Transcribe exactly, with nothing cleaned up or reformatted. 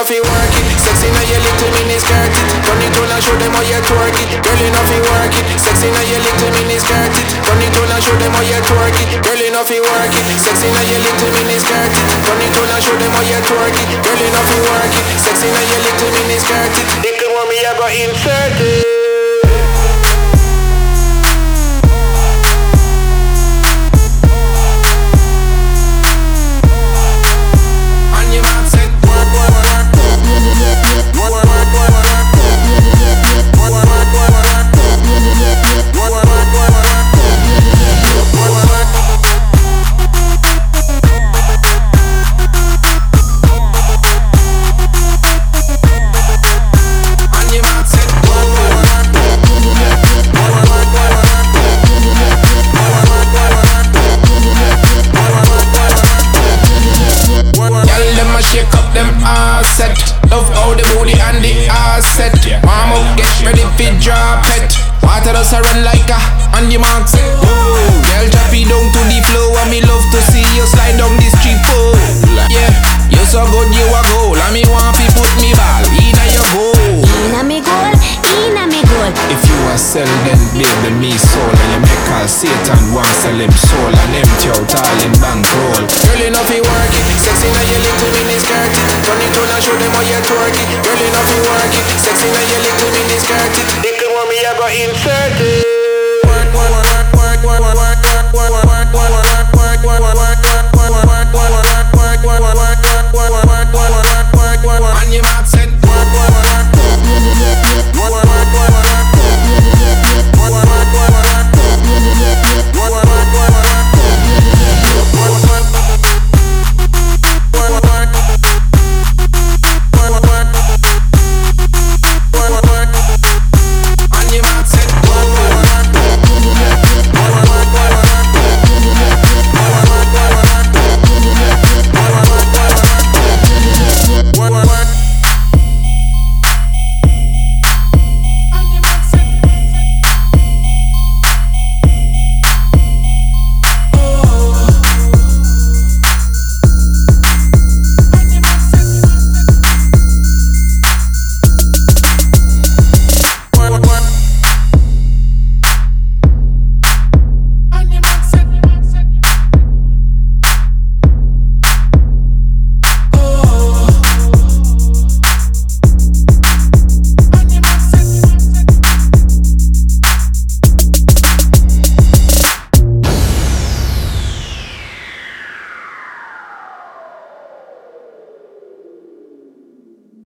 enough you work it. Sexy now your little mini skirt it. Turn it on and show them how you twerk it. Girl enough you work it. Sexy now your little mini skirt it. Turn it on and show them how you twerk it. Girl enough you work it. Sexy now your little mini skirt it. Turn it on and show them how you twerk it. Girl enough you work it. Sexy now your little mini skirt it. Little mommy I got insert it.